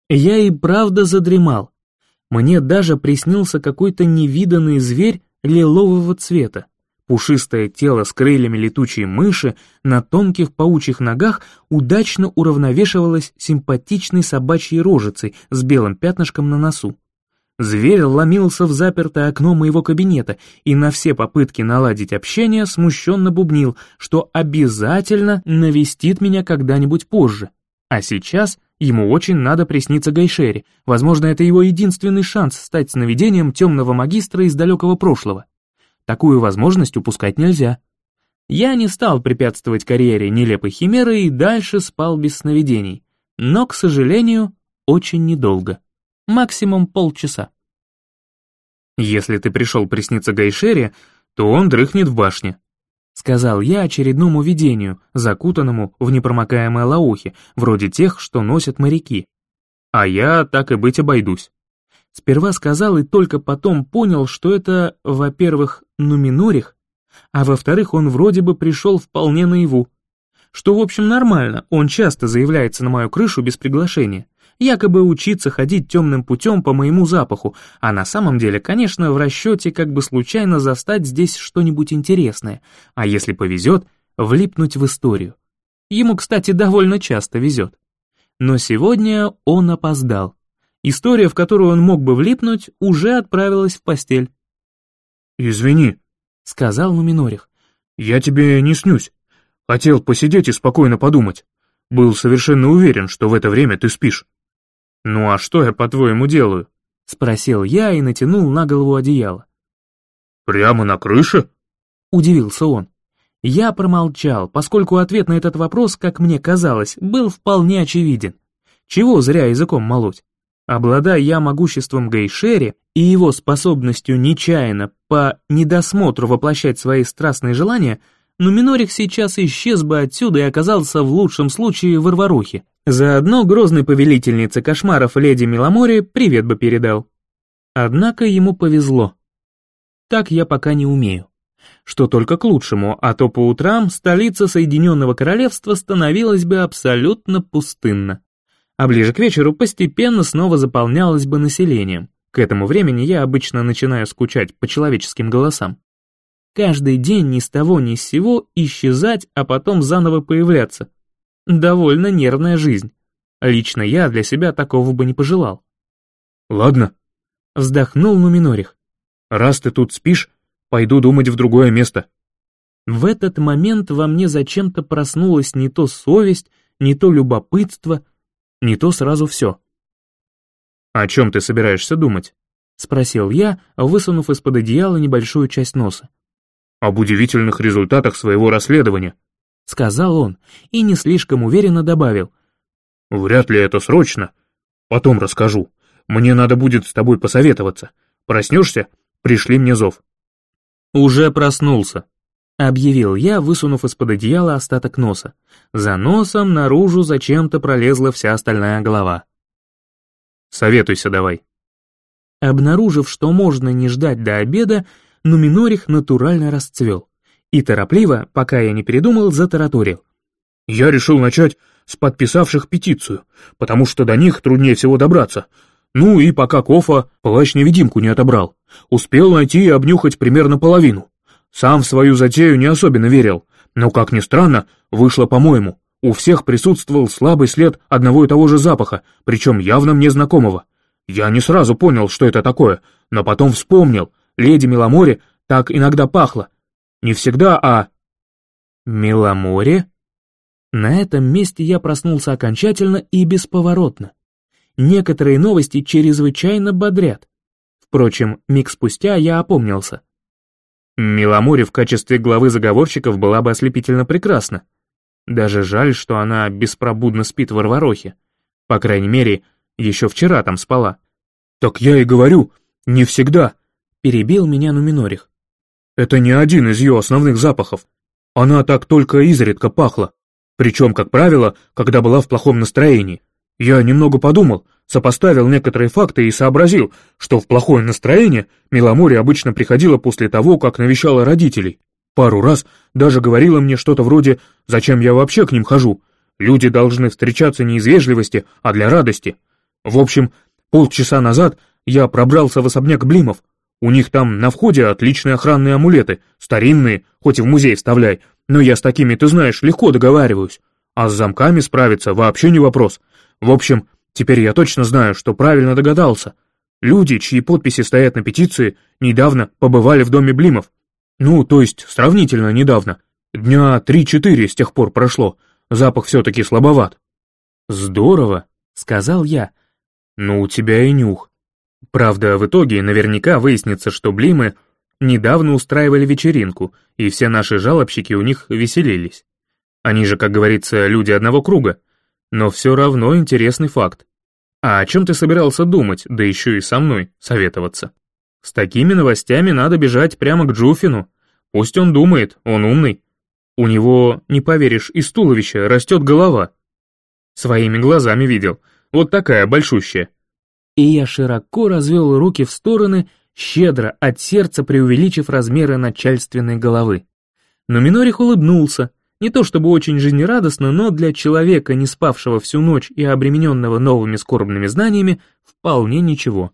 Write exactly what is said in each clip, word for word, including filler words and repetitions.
Я и правда задремал. Мне даже приснился какой-то невиданный зверь лилового цвета. Пушистое тело с крыльями летучей мыши на тонких паучьих ногах удачно уравновешивалось симпатичной собачьей рожицей с белым пятнышком на носу. Зверь ломился в запертое окно моего кабинета и на все попытки наладить общение смущенно бубнил, что обязательно навестит меня когда-нибудь позже. А сейчас ему очень надо присниться Гайшере, возможно, это его единственный шанс стать сновидением темного магистра из далекого прошлого. Такую возможность упускать нельзя. Я не стал препятствовать карьере нелепой химеры и дальше спал без сновидений, но, к сожалению, очень недолго. Максимум полчаса. «Если ты пришел присниться Гайшере, то он дрыхнет в башне», сказал я очередному видению, закутанному в непромокаемые лаухи, вроде тех, что носят моряки. «А я, так и быть, обойдусь». Сперва сказал и только потом понял, что это, во-первых, Нуминорих, а во-вторых, он вроде бы пришел вполне наяву. Что, в общем, нормально, он часто заявляется на мою крышу без приглашения, якобы учиться ходить темным путем по моему запаху, а на самом деле, конечно, в расчете как бы случайно застать здесь что-нибудь интересное, а если повезет, влипнуть в историю. Ему, кстати, довольно часто везет. Но сегодня он опоздал. История, в которую он мог бы влипнуть, уже отправилась в постель. «Извини», — сказал Нуминорих, — «я тебе не снюсь. Хотел посидеть и спокойно подумать. Был совершенно уверен, что в это время ты спишь». «Ну а что я, по-твоему, делаю?» — спросил я и натянул на голову одеяло. «Прямо на крыше?» — удивился он. Я промолчал, поскольку ответ на этот вопрос, как мне казалось, был вполне очевиден. Чего зря языком молоть? Обладая я могуществом Гайшери и его способностью нечаянно по недосмотру воплощать свои страстные желания, Нуминорих сейчас исчез бы отсюда и оказался в лучшем случае в Арварухе. Заодно грозной повелительнице кошмаров леди Миламоре привет бы передал. Однако ему повезло. Так я пока не умею. Что только к лучшему, а то по утрам столица Соединенного Королевства становилась бы абсолютно пустынна. А ближе к вечеру постепенно снова заполнялась бы населением. К этому времени я обычно начинаю скучать по человеческим голосам. Каждый день ни с того ни с сего исчезать, а потом заново появляться. Довольно нервная жизнь. Лично я для себя такого бы не пожелал. «Ладно», — вздохнул Нуминорих. «Раз ты тут спишь, пойду думать в другое место». В этот момент во мне зачем-то проснулась не то совесть, не то любопытство, не то сразу все. «О чем ты собираешься думать?» — спросил я, высунув из-под одеяла небольшую часть носа. «Об удивительных результатах своего расследования», — сказал он, и не слишком уверенно добавил. «Вряд ли это срочно. Потом расскажу. Мне надо будет с тобой посоветоваться. Проснешься? Пришли мне зов». «Уже проснулся», — объявил я, высунув из-под одеяла остаток носа. За носом наружу зачем-то пролезла вся остальная голова. «Советуйся давай». Обнаружив, что можно не ждать до обеда, Нуминорих натурально расцвел. И торопливо, пока я не передумал, затараторил. «Я решил начать с подписавших петицию, потому что до них труднее всего добраться. Ну и пока Кофа плащ-невидимку не отобрал, успел найти и обнюхать примерно половину. Сам в свою затею не особенно верил, но, как ни странно, вышло по-моему. У всех присутствовал слабый след одного и того же запаха, причем явно мне знакомого. Я не сразу понял, что это такое, но потом вспомнил, леди Миламоре так иногда пахло. Не всегда, а...» «Миламоре?» На этом месте я проснулся окончательно и бесповоротно. Некоторые новости чрезвычайно бодрят. Впрочем, миг спустя я опомнился. Миламоре в качестве главы заговорщиков была бы ослепительно прекрасна. Даже жаль, что она беспробудно спит в Арварохе. По крайней мере, еще вчера там спала. «Так я и говорю, не всегда», — перебил меня Нуминорих. «Это не один из ее основных запахов. Она так только изредка пахла. Причем, как правило, когда была в плохом настроении. Я немного подумал, сопоставил некоторые факты и сообразил, что в плохое настроение Миламоре обычно приходила после того, как навещала родителей. Пару раз даже говорила мне что-то вроде «Зачем я вообще к ним хожу? Люди должны встречаться не из вежливости, а для радости». В общем, полчаса назад я пробрался в особняк Блимов. У них там на входе отличные охранные амулеты, старинные, хоть и в музей вставляй, но я с такими, ты знаешь, легко договариваюсь. А с замками справиться вообще не вопрос. В общем, теперь я точно знаю, что правильно догадался. Люди, чьи подписи стоят на петиции, недавно побывали в доме Блимов. Ну, то есть, сравнительно недавно. Дня три-четыре с тех пор прошло. Запах все-таки слабоват. Здорово, сказал я. Ну, у тебя и нюх. Правда, в итоге наверняка выяснится, что Блимы недавно устраивали вечеринку, и все наши жалобщики у них веселились. Они же, как говорится, люди одного круга. Но все равно интересный факт. А о чем ты собирался думать, да еще и со мной советоваться? С такими новостями надо бежать прямо к Джуфину. Пусть он думает, он умный. У него, не поверишь, из туловища растет голова. Своими глазами видел, вот такая большущая. И я широко развел руки в стороны, щедро от сердца преувеличив размеры начальственной головы. Но Минорих улыбнулся, не то чтобы очень жизнерадостно, но для человека, не спавшего всю ночь и обремененного новыми скорбными знаниями, вполне ничего.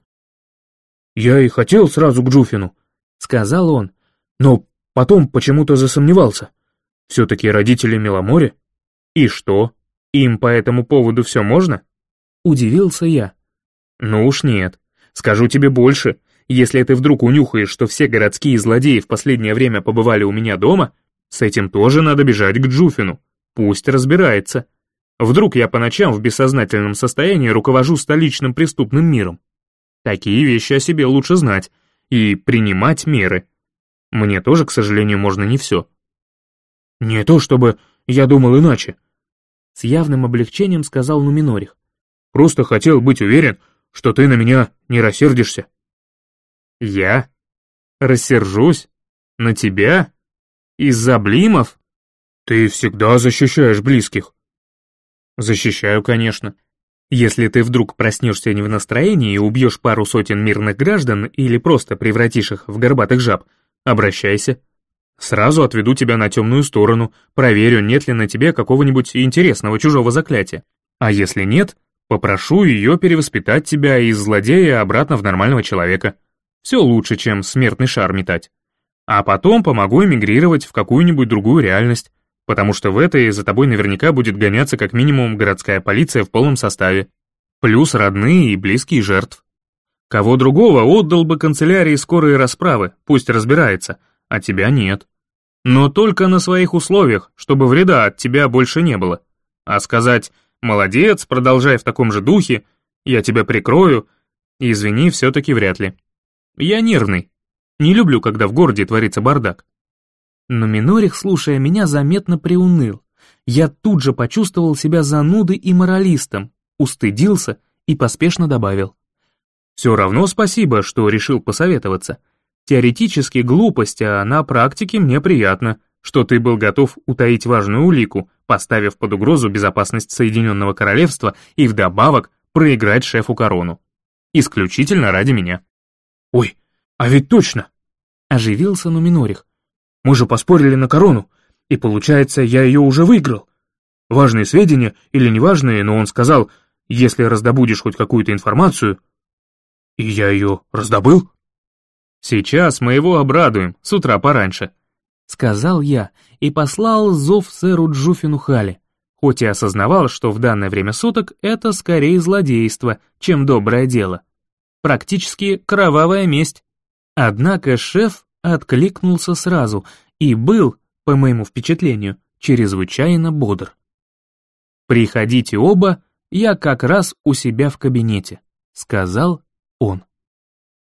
«Я и хотел сразу к Джуфину», — сказал он, — «но потом почему-то засомневался. Все-таки родители Меломори. И что, им по этому поводу все можно?» Удивился я. «Ну уж нет. Скажу тебе больше. Если ты вдруг унюхаешь, что все городские злодеи в последнее время побывали у меня дома, с этим тоже надо бежать к Джуфину. Пусть разбирается. Вдруг я по ночам в бессознательном состоянии руковожу столичным преступным миром. Такие вещи о себе лучше знать и принимать меры. Мне тоже, к сожалению, можно не все». «Не то чтобы я думал иначе», — с явным облегчением сказал Нуминорих. «Просто хотел быть уверен, что ты на меня не рассердишься». «Я? Рассержусь? На тебя? Из-за Блимов?» «Ты всегда защищаешь близких». «Защищаю, конечно. Если ты вдруг проснешься не в настроении и убьешь пару сотен мирных граждан или просто превратишь их в горбатых жаб, обращайся. Сразу отведу тебя на темную сторону, проверю, нет ли на тебе какого-нибудь интересного чужого заклятия. А если нет, попрошу ее перевоспитать тебя из злодея обратно в нормального человека. Все лучше, чем смертный шар метать. А потом помогу эмигрировать в какую-нибудь другую реальность, потому что в этой за тобой наверняка будет гоняться как минимум городская полиция в полном составе, плюс родные и близкие жертв. Кого другого отдал бы канцелярии скорой расправы, пусть разбирается, а тебя нет. Но только на своих условиях, чтобы вреда от тебя больше не было. А сказать «молодец, продолжай в таком же духе», «я тебя прикрою», извини, все-таки вряд ли. Я нервный, не люблю, когда в городе творится бардак. Но Минорих, слушая меня, заметно приуныл. Я тут же почувствовал себя занудой и моралистом, устыдился и поспешно добавил. Все равно спасибо, что решил посоветоваться. Теоретически глупость, а на практике мне приятно, что ты был готов утаить важную улику, поставив под угрозу безопасность Соединенного Королевства и вдобавок проиграть шефу корону. Исключительно ради меня. «Ой, а ведь точно!» — оживился Нуминорих. «Мы же поспорили на корону, и получается, я ее уже выиграл. Важные сведения или неважные, но он сказал, если раздобудешь хоть какую-то информацию, и я ее раздобыл». «Сейчас мы его обрадуем, с утра пораньше», — сказал я и послал зов сэру Джуфину Хали, хоть и осознавал, что в данное время суток это скорее злодейство, чем доброе дело. Практически кровавая месть. Однако шеф откликнулся сразу и был, по моему впечатлению, чрезвычайно бодр. «Приходите оба, я как раз у себя в кабинете», — сказал он.